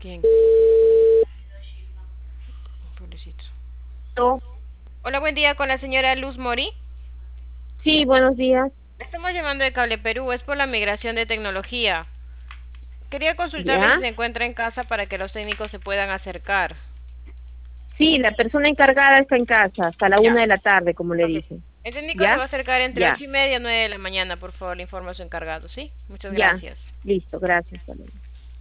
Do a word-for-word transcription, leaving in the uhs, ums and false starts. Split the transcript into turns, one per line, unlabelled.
¿Quién? Pobrecito.
No.
Hola, buen día con la señora Luz Mori.
Sí, buenos días.
Le estamos llamando de Cable Perú, es por la migración de tecnología. Quería consultarle si
¿Ya?
se encuentra en casa para que los técnicos se puedan acercar.
Sí, la persona encargada está en casa hasta la
Ya,
una de la tarde, como le
ok.
dicen.
El técnico se va
¿Ya?
a acercar entre
Ya,
ocho y media y nueve de la mañana, por favor, le informo a su encargado, ¿sí? Muchas
ya.
gracias.
Listo, gracias. Hasta luego.